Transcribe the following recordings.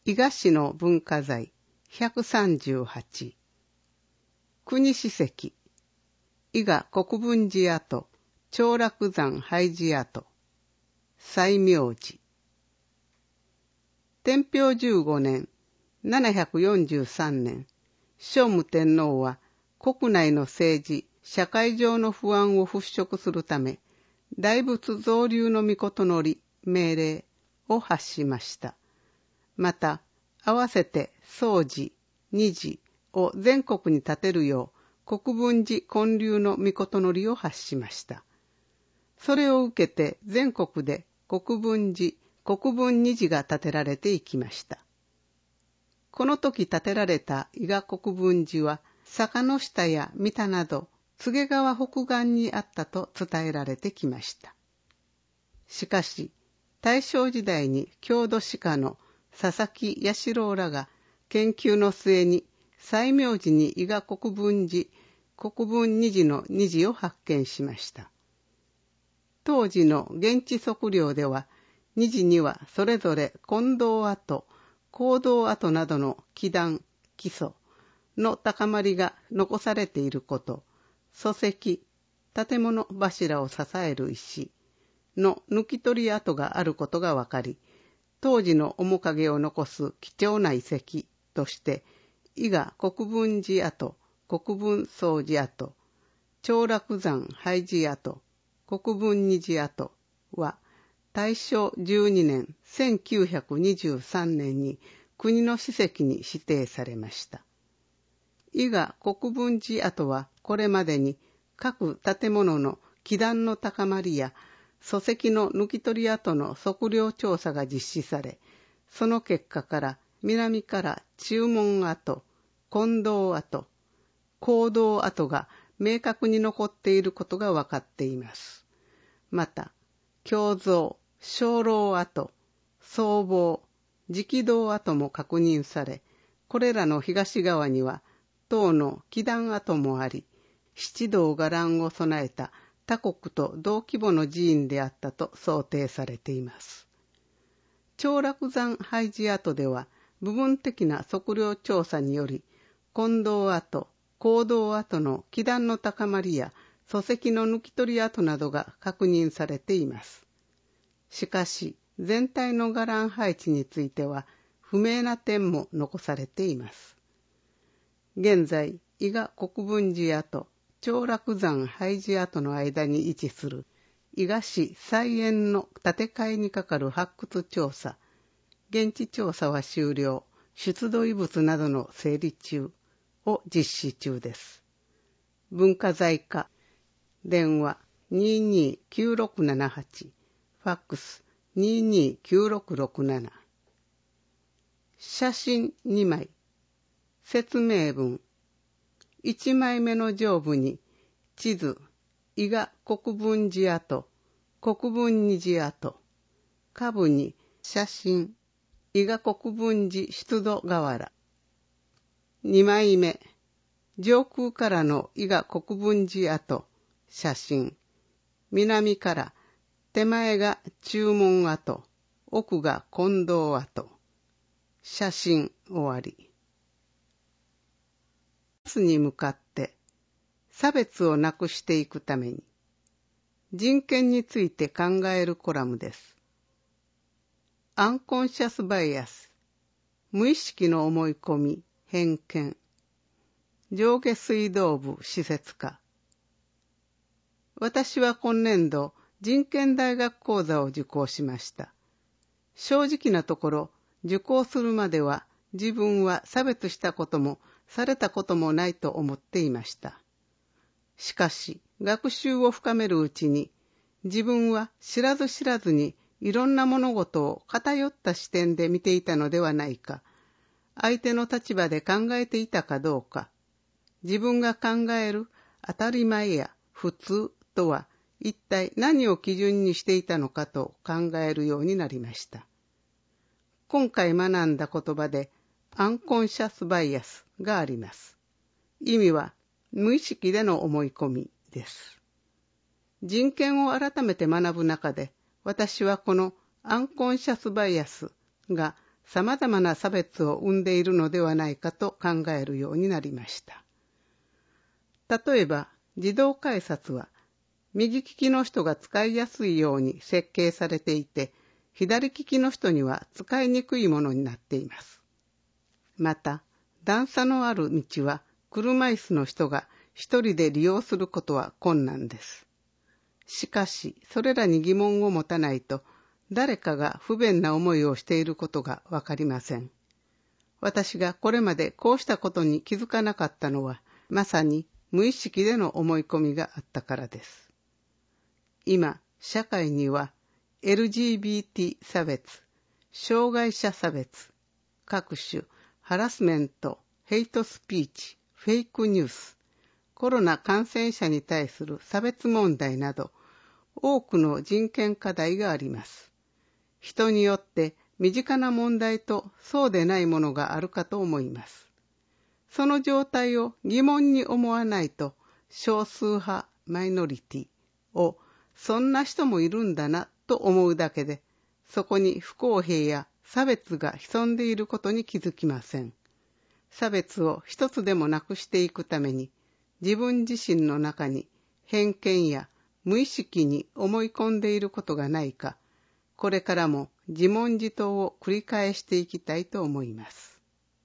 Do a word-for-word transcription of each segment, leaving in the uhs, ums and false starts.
伊賀市の文化財ひゃくさんじゅうはち、国史跡、伊賀国分寺跡、長楽山廃寺跡、西明寺。天平じゅうごねん、ななひゃくよんじゅうさんねん、聖武天皇は国内の政治、社会上の不安を払拭するため、大仏造立の御のり命令を発しました。また、合わせて宗寺、二寺を全国に建てるよう国分寺建立の御のりを発しました。それを受けて全国で国分寺、国分二寺が建てられていきました。この時建てられた伊賀国分寺は、坂の下や三田など、柘川北岸にあったと伝えられてきました。しかし、大正時代に郷土史家の佐々木彌四郎らが研究の末に、西明寺に伊賀国分寺、国分二寺の二寺を発見しました。当時の現地測量では、二寺にはそれぞれ金堂跡、講堂跡などの基壇、基礎の高まりが残されていること、礎石、建物柱を支える石の抜き取り跡があることがわかり、当時の面影を残す貴重な遺跡として、伊賀国分寺跡、国分宗寺跡、長楽山廃寺跡、国分二寺跡は、大正じゅうにねん、せんきゅうひゃくにじゅうさんねんに国の史跡に指定されました。伊賀国分寺跡はこれまでに各建物の基壇の高まりや礎石の抜き取り跡の測量調査が実施され、その結果から南から中門跡、金堂跡、講堂跡が明確に残っていることが分かっています。また、経蔵、鐘楼跡、僧房、直堂跡も確認され、これらの東側には塔の基壇跡もあり、七道伽藍を備えた他国と同規模の寺院であったと想定されています。長楽山廃寺跡では、部分的な測量調査により、金堂跡、講堂跡の基壇の高まりや礎石の抜き取り跡などが確認されています。しかし、全体の伽藍配置については、不明な点も残されています。現在、伊賀国分寺跡、長楽山廃寺跡の間に位置する伊賀市菜園の建て替えにかかる発掘調査、現地調査は終了、出土遺物などの整理中を実施中です。文化財課、電話 にーにーきゅうろくななはち、ファックス にーにーきゅうろくろくなな。写真にまい、説明文。いちまいめの上部に地図、伊賀国分寺跡、国分二寺跡。下部に写真、伊賀国分寺出土瓦。にまいめ、上空からの伊賀国分寺跡、写真。南から手前が中門跡、奥が金堂跡。写真終わり。明日に向かって差別をなくしていくために人権について考えるコラムです。アンコンシャスバイアス、無意識の思い込み、偏見。上下水道部施設課。私は今年度人権大学講座を受講しました。正直なところ、受講するまでは自分は差別したこともされたこともないと思っていました。しかし、学習を深めるうちに、自分は知らず知らずにいろんな物事を偏った視点で見ていたのではないか、相手の立場で考えていたかどうか、自分が考える当たり前や普通とは一体何を基準にしていたのかと考えるようになりました。今回学んだ言葉でアンコンシャスバイアスがあります。意味は無意識での思い込みです。人権を改めて学ぶ中で、私はこのアンコンシャスバイアスが様々な差別を生んでいるのではないかと考えるようになりました。例えば、自動改札は右利きの人が使いやすいように設計されていて、左利きの人には使いにくいものになっています。また、段差のある道は車椅子の人が一人で利用することは困難です。しかし、それらに疑問を持たないと、誰かが不便な思いをしていることがわかりません。私がこれまでこうしたことに気づかなかったのは、まさに無意識での思い込みがあったからです。今、社会には エルジービーティー 差別、障害者差別、各種ハラスメント、ヘイトスピーチ、フェイクニュース、コロナ感染者に対する差別問題など、多くの人権課題があります。人によって身近な問題とそうでないものがあるかと思います。その状態を疑問に思わないと、少数派マイノリティをそんな人もいるんだなと思うだけで、そこに不公平や差別が潜んでいることに気づきません。差別を一つでもなくしていくために、自分自身の中に偏見や無意識に思い込んでいることがないか、これからも自問自答を繰り返していきたいと思います。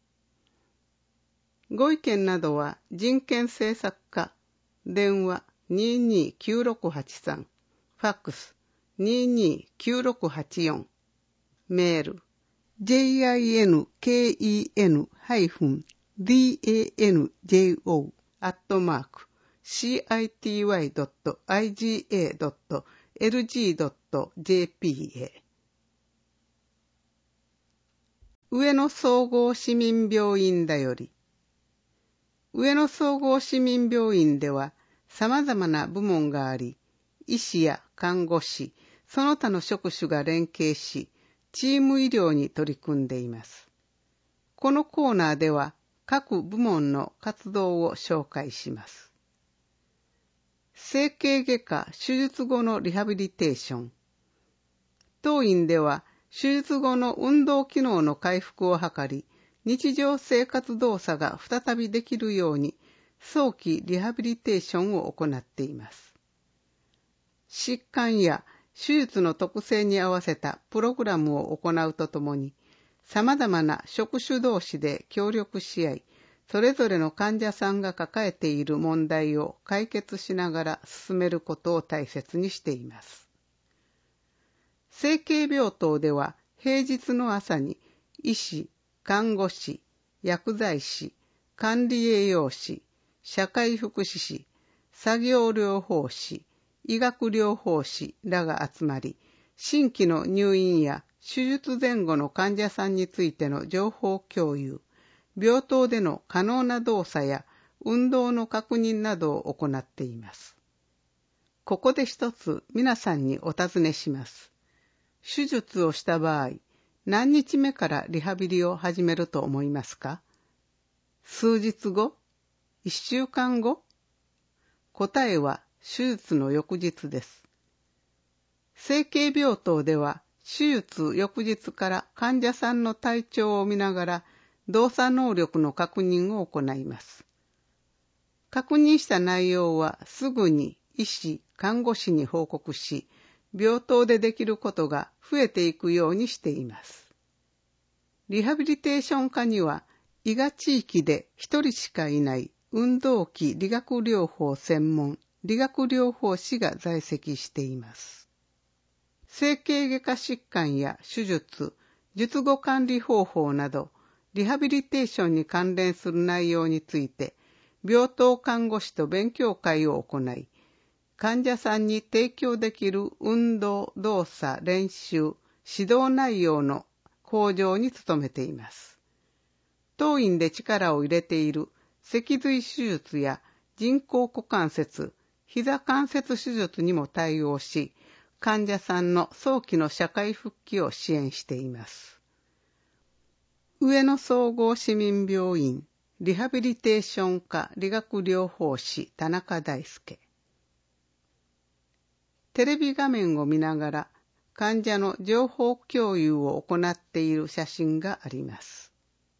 ご意見などは人権政策課、電話にーにーきゅうろくはちさん、ファックスにーにーきゅうろくはちよん、メール ジェイアイエヌケーイーエヌ ディーエーエヌジェイオー アットマーク シーアイティーワイ ドット アイジーエー ドット エルジー ドット ジェーピー へ。上野総合市民病院だより。上野総合市民病院では様々な部門があり、医師や看護師、その他の職種が連携し、チーム医療に取り組んでいます。このコーナーでは各部門の活動を紹介します。整形外科手術後のリハビリテーション。当院では手術後の運動機能の回復を図り、日常生活動作が再びできるように早期リハビリテーションを行っています。疾患や手術の特性に合わせたプログラムを行うとともに、様々な職種同士で協力し合い、それぞれの患者さんが抱えている問題を解決しながら進めることを大切にしています。整形病棟では平日の朝に医師、看護師、薬剤師、管理栄養士、社会福祉士、作業療法士、医学療法士らが集まり、新規の入院や手術前後の患者さんについての情報共有、病棟での可能な動作や運動の確認などを行っています。ここで一つ皆さんにお尋ねします。手術をした場合、何日目からリハビリを始めると思いますか？数日後？一週間後？答えは手術の翌日です。整形病棟では手術翌日から患者さんの体調を見ながら動作能力の確認を行います。確認した内容はすぐに医師、看護師に報告し、病棟でできることが増えていくようにしています。リハビリテーション科には、伊賀地域で一人しかいない運動器理学療法専門理学療法士が在籍しています。整形外科疾患や手術、術後管理方法など、リハビリテーションに関連する内容について、病棟看護師と勉強会を行い、患者さんに提供できる運動、動作、練習、指導内容の向上に努めています。当院で力を入れている脊髄手術や人工股関節、膝関節手術にも対応し、患者さんの早期の社会復帰を支援しています。上野総合市民病院リハビリテーション科理学療法士田中大輔。テレビ画面を見ながら患者の情報共有を行っている写真があります。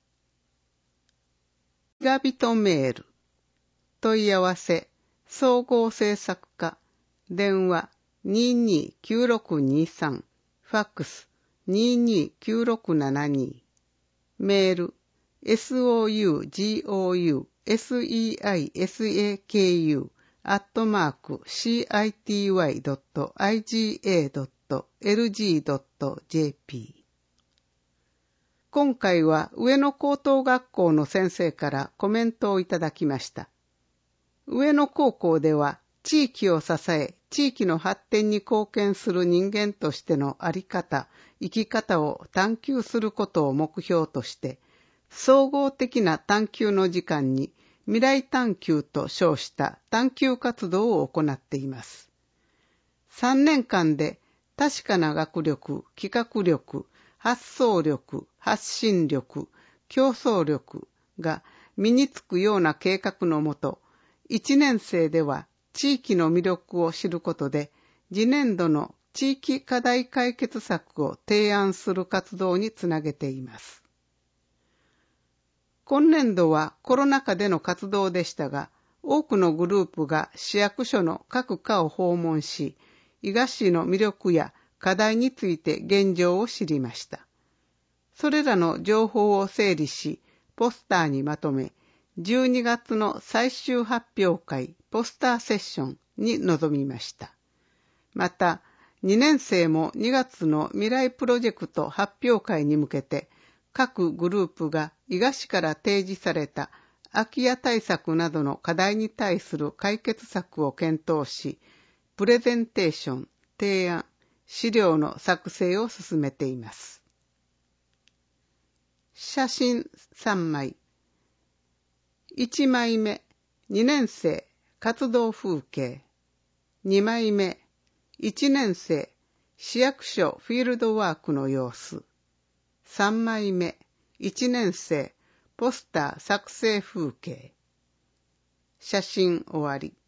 ギガビトメール、問い合わせ、総合政策課、電話にーにーきゅうろくにーさん、ファックスにーにーきゅうろくななにー、メール、sougouSeisaku アットマーク シーアイティーワイドットアイジーエードットエルジードットジェーピー。今回は上野高等学校の先生からコメントをいただきました。上野高校では地域を支え、地域の発展に貢献する人間としての在り方、生き方を探求することを目標として、総合的な探求の時間に未来探求と称した探求活動を行っています。さんねんかんで確かな学力、企画力、発想力、発信力、競争力が身につくような計画のもと、いちねん生では地域の魅力を知ることで、次年度の地域課題解決策を提案する活動につなげています。今年度はコロナ禍での活動でしたが、多くのグループが市役所の各課を訪問し、伊賀市の魅力や課題について現状を知りました。それらの情報を整理し、ポスターにまとめ、じゅうにがつの最終発表会ポスターセッションに臨みました。また、にねん生もにがつの未来プロジェクト発表会に向けて、各グループが伊賀市から提示された空き家対策などの課題に対する解決策を検討し、プレゼンテーション、提案、資料の作成を進めています。写真さんまい。いちまいめ、にねん生活動風景。にまいめ、いちねん生市役所フィールドワークの様子。さんまいめ、いちねん生ポスター作成風景。写真終わり。